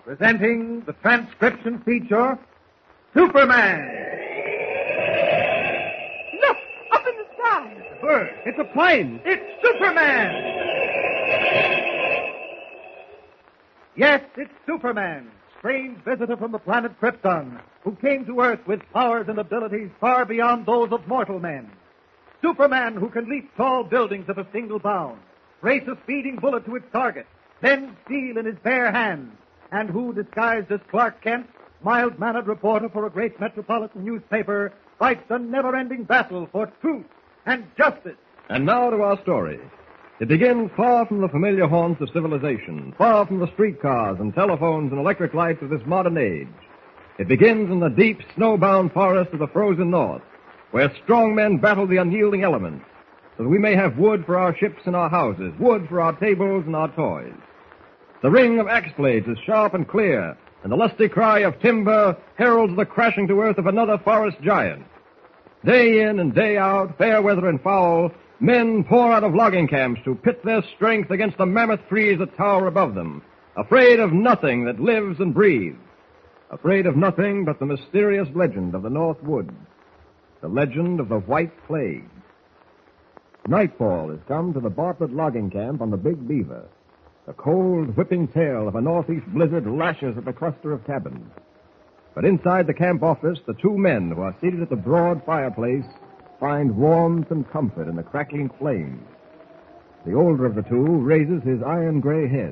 Presenting the transcription feature, Superman. Look, up in the sky. It's a bird. It's a plane. It's Superman. Yes, it's Superman, strange visitor from the planet Krypton, who came to Earth with powers and abilities far beyond those of mortal men. Superman, who can leap tall buildings at a single bound, race a speeding bullet to its target, bend steel in his bare hands, and who, disguised as Clark Kent, mild-mannered reporter for a great metropolitan newspaper, fights a never-ending battle for truth and justice. And now to our story. It begins far from the familiar haunts of civilization, far from the streetcars and telephones and electric lights of this modern age. It begins in the deep, snowbound forest of the frozen north, where strong men battle the unyielding elements, so that we may have wood for our ships and our houses, wood for our tables and our toys. The ring of axe blades is sharp and clear, and the lusty cry of timber heralds the crashing to earth of another forest giant. Day in and day out, fair weather and foul, men pour out of logging camps to pit their strength against the mammoth trees that tower above them, afraid of nothing that lives and breathes, afraid of nothing but the mysterious legend of the North Woods, the legend of the White Plague. Nightfall has come to the Bartlett logging camp on the Big Beaver. The cold, whipping tail of a northeast blizzard lashes at the cluster of cabins. But inside the camp office, the two men who are seated at the broad fireplace find warmth and comfort in the crackling flames. The older of the two raises his iron-gray head.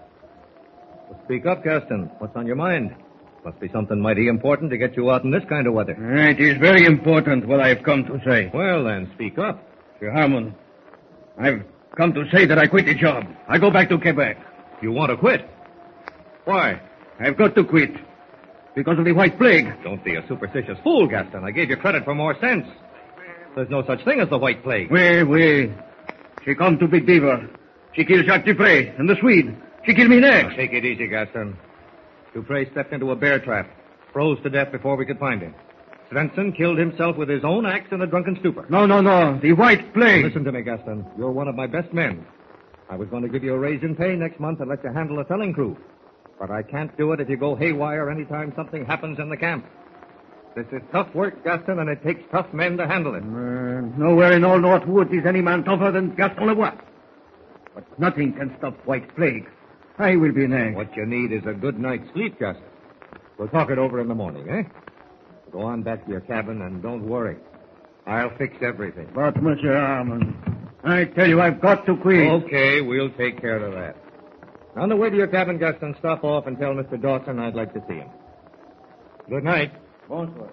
Well, speak up, Gaston. What's on your mind? Must be something mighty important to get you out in this kind of weather. It is very important what I've come to say. Well, then, speak up. Sir Harmon, I've come to say that I quit the job. I go back to Quebec. You want to quit? Why? I've got to quit. Because of the White Plague. Don't be a superstitious fool, Gaston. I gave you credit for more sense. There's no such thing as the White Plague. Oui. She come to Big Beaver. She killed Jacques Dupre and the Swede. She killed me next. Now, take it easy, Gaston. Dupre stepped into a bear trap, froze to death before we could find him. Svensson killed himself with his own axe in a drunken stupor. No. The White Plague. Listen to me, Gaston. You're one of my best men. I was going to give you a raise in pay next month and let you handle a selling crew. But I can't do it if you go haywire any time something happens in the camp. This is tough work, Gaston, and it takes tough men to handle it. Nowhere in all North Woods is any man tougher than Gaston Leroy. But nothing can stop White Plague. I will be next. What you need is a good night's sleep, Gaston. We'll talk it over in the morning, eh? Go on back to your cabin and don't worry. I'll fix everything. But, Monsieur Harmon, I tell you, I've got to quit. Okay, we'll take care of that. On the way to your cabin, Gaston, stop off and tell Mr. Dawson I'd like to see him. Good night. Bonsoir.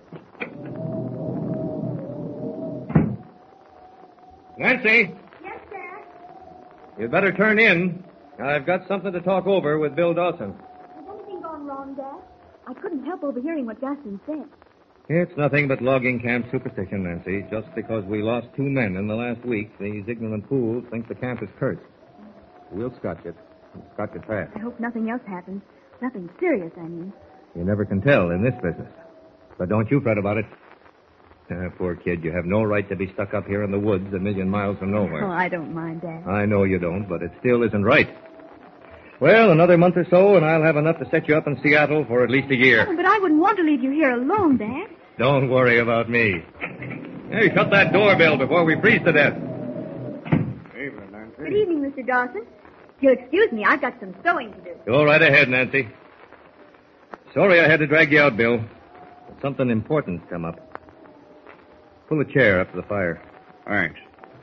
Nancy, Yes, Dad? you'd better turn in. I've got something to talk over with Bill Dawson. Has anything gone wrong, Dad? I couldn't help overhearing what Gaston said. It's nothing but logging camp superstition, Nancy. Just because we lost 2 men in the last week, these ignorant fools think the camp is cursed. We'll scotch it. Scotch it fast. I hope nothing else happens. Nothing serious, I mean. You never can tell in this business. But don't you fret about it. Poor kid, you have no right to be stuck up here in the woods a million miles from nowhere. Oh, I don't mind, Dad. I know you don't, but it still isn't right. Well, another month or so, and I'll have enough to set you up in Seattle for at least a year. Oh, but I wouldn't want to leave you here alone, Dad. Don't worry about me. Hey, shut that doorbell before we freeze to death. Evening, Nancy. Good evening, Mr. Dawson. If you'll excuse me, I've got some sewing to do. Go right ahead, Nancy. Sorry I had to drag you out, Bill. But something important's come up. Pull a chair up to the fire. Thanks.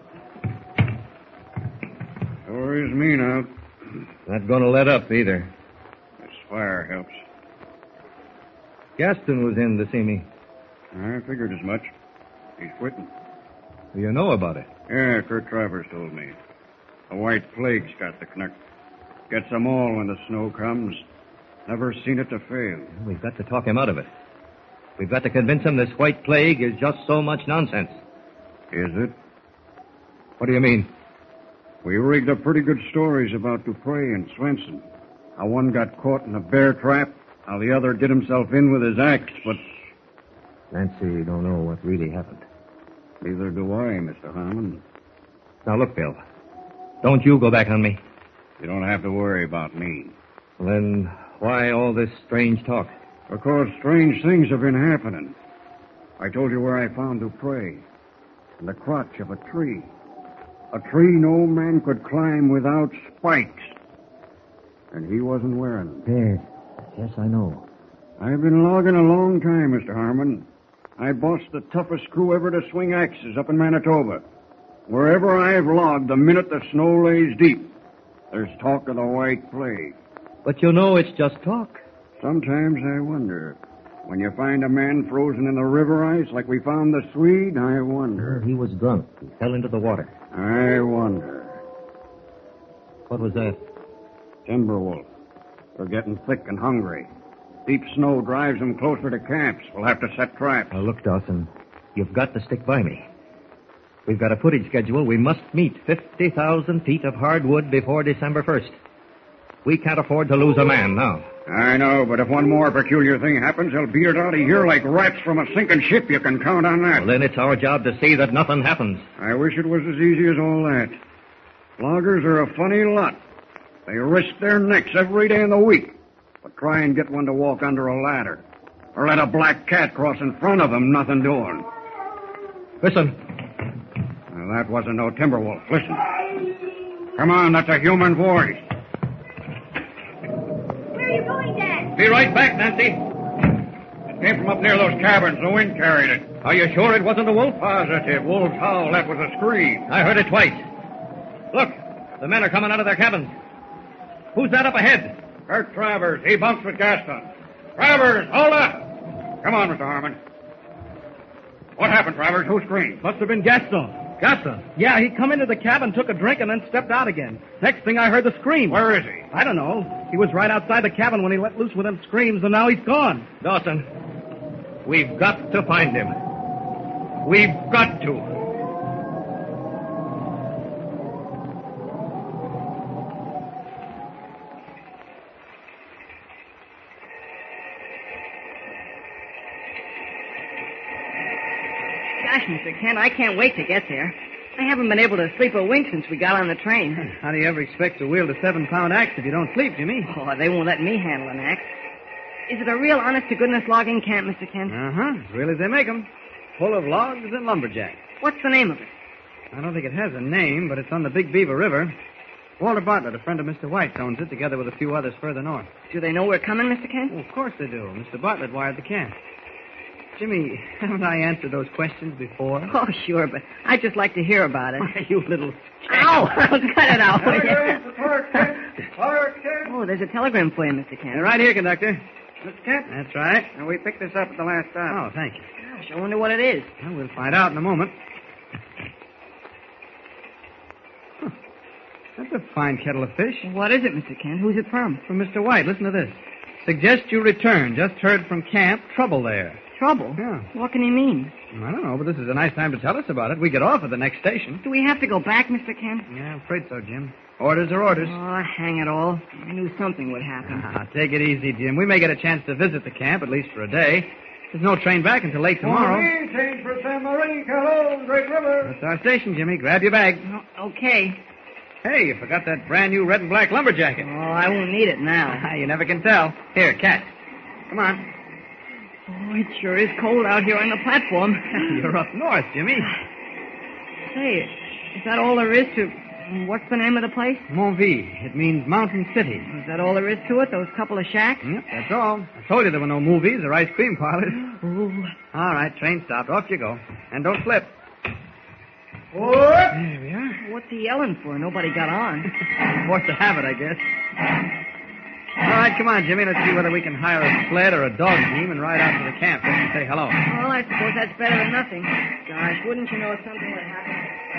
Sure is mean out. Not going to let up either. This fire helps. Gaston was in to see me. I figured as much. He's quitting. Do you know about it? Yeah, Kurt Travers told me. The White Plague's got the knuck. Gets them all when the snow comes. Never seen it to fail. We've got to talk him out of it. We've got to convince him this White Plague is just so much nonsense. Is it? What do you mean? We rigged up pretty good stories about Dupre and Svensson. How one got caught in a bear trap, how the other did himself in with his axe, but... Nancy don't know what really happened. Neither do I, Mr. Harmon. Now, look, Bill. Don't you go back on me. You don't have to worry about me. Well, then, Why all this strange talk? Because strange things have been happening. I told you where I found Dupree. In the crotch of a tree. A tree no man could climb without spikes. And he wasn't wearing them. Yes, I know. I've been logging a long time, Mr. Harmon. I bossed the toughest crew ever to swing axes up in Manitoba. Wherever I've logged, the minute the snow lays deep, there's talk of the White Plague. But you know it's just talk. Sometimes I wonder. When you find a man frozen in the river ice like we found the Swede, I wonder. He was drunk. He fell into the water. I wonder. What was that? Timberwolf. They're getting thick and hungry. Deep snow drives them closer to camps. We'll have to set traps. Now, look, Dawson, you've got to stick by me. We've got a footage schedule. We must meet 50,000 feet of hardwood before December 1st. We can't afford to lose a man now. I know, but if one more peculiar thing happens, they'll beat it out of here like rats from a sinking ship. You can count on that. Well, then it's our job to see that nothing happens. I wish it was as easy as all that. Loggers are a funny lot. They risk their necks every day in the week. But try and get one to walk under a ladder. Or let a black cat cross in front of them, nothing doing. Listen. Well, that wasn't no Timberwolf. Listen. Come on, that's a human voice. Where are you going, Dad? Be right back, Nancy. It came from up near those cabins. The wind carried it. Are you sure it wasn't a wolf? Positive. Wolves howl. That was a scream. I heard it twice. Look, the men are coming out of their cabins. Who's that up ahead? Kurt Travers. He bumps with Gaston. Travers, hold up. Come on, Mr. Harmon. What happened, Travers? Who screamed? Must have been Gaston. Gaston. Yeah, he come into the cabin, took a drink, and then stepped out again. Next thing I heard the scream. Where is he? I don't know. He was right outside the cabin when he let loose with them screams, and now he's gone. Dawson, we've got to find him. We've got to. Gosh, Mr. Kent, I can't wait to get there. I haven't been able to sleep a wink since we got on the train. How do you ever expect to wield a 7-pound axe if you don't sleep, Jimmy? Oh, they won't let me handle an axe. Is it a real honest-to-goodness logging camp, Mr. Kent? As real as they make 'em. Full of logs and lumberjacks. What's the name of it? I don't think it has a name, but it's on the Big Beaver River. Walter Bartlett, a friend of Mr. White's, owns it, together with a few others further north. Do they know we're coming, Mr. Kent? Well, of course they do. Mr. Bartlett wired the camp. Jimmy, haven't I answered those questions before? Oh, sure, but I'd just like to hear about it. You little... Ow! Cut it out. Clark Kent. Oh, there's a telegram for you, Mr. Kent. Right here, conductor. Mr. Kent? That's right. And we picked this up at the last stop. Oh, thank you. Gosh, I wonder what it is. Well, we'll find out in a moment. Huh. That's a fine kettle of fish. What is it, Mr. Kent? Who's it from? From Mr. White. Listen to this. Suggest you return. Just heard from camp. Trouble there. Trouble? Yeah. What can he mean? I don't know, but this is a nice time to tell us about it. We get off at the next station. Do we have to go back, Mr. Kent? Yeah, I'm afraid so, Jim. Orders are orders. Oh, hang it all. I knew something would happen. Take it easy, Jim. We may get a chance to visit the camp, at least for a day. There's no train back until late tomorrow. Change for San Marie, Calhoun, Great River. That's our station, Jimmy. Grab your bag. Oh, okay. Hey, you forgot that brand new red and black lumber jacket. Oh, I won't need it now. You never can tell. Here, catch. Come on. Oh, it sure is cold out here on the platform. You're up north, Jimmy. Say, is that all there is to... What's the name of the place? Montville. It means Mountain City. Is that all there is to it, those couple of shacks? Yep, that's all. I told you there were no movies or ice cream parlors. Ooh. All right, train stopped. Off you go. And don't slip. What? There we are. What's he yelling for? Nobody got on. Forced to have it, I guess. All right, come on, Jimmy. Let's see whether we can hire a sled or a dog team and ride out to the camp just to say hello. Well, I suppose that's better than nothing. Gosh, wouldn't you know if something would happen?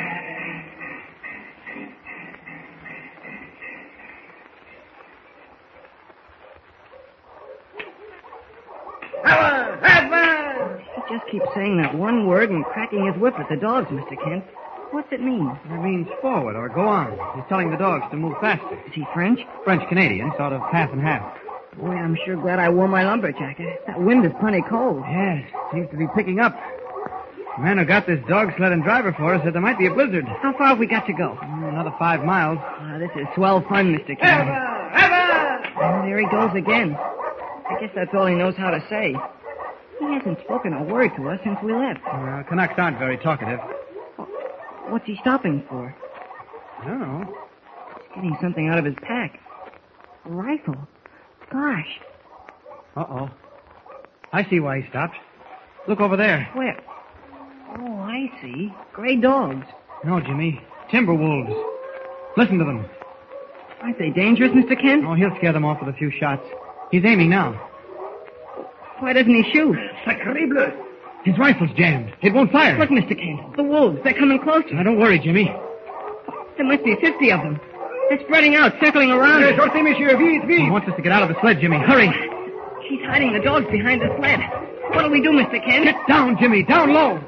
He just keeps saying that one word and cracking his whip at the dogs, Mr. Kent. What's it mean? It means forward or go on. He's telling the dogs to move faster. Is he French? French-Canadian, sort of half and half. Boy, I'm sure glad I wore my lumber jacket. That wind is plenty cold. Yes, seems to be picking up. The man who got this dog sled and driver for us said there might be a blizzard. How far have we got to go? Another 5 miles. This is swell fun, Mr. Kent. Oh, there he goes again. I guess that's all he knows how to say. He hasn't spoken a word to us since we left. Canucks aren't very talkative. What's he stopping for? I don't know. He's getting something out of his pack. A rifle. Gosh. Uh-oh. I see why he stopped. Look over there. Where? Oh, I see. Gray dogs. No, Jimmy. Timber wolves. Listen to them. Aren't they dangerous, Mr. Kent? Oh, he'll scare them off with a few shots. He's aiming now. Why doesn't he shoot? Sacre His rifle's jammed. It won't fire. Look, Mr. Kent. The wolves. They're coming closer. Now, don't worry, Jimmy. There must be 50 of them. They're spreading out, circling around. Sortez, monsieur. Vite, vite. He wants us to get out of the sled, Jimmy. Hurry. He's hiding the dogs behind the sled. What do we do, Mr. Kent? Get down, Jimmy. Down low.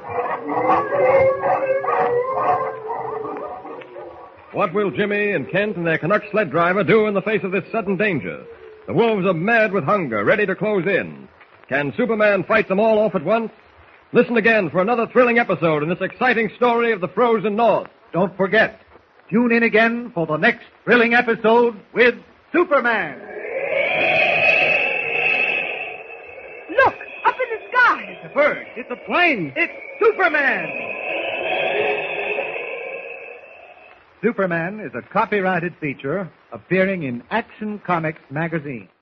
What will Jimmy and Kent and their Canuck sled driver do in the face of this sudden danger? The wolves are mad with hunger, ready to close in. Can Superman fight them all off at once? Listen again for another thrilling episode in this exciting story of the frozen North. Don't forget, tune in again for the next thrilling episode with Superman. Look, up in the sky. It's a bird. It's a plane. It's Superman. Superman is a copyrighted feature appearing in Action Comics magazine.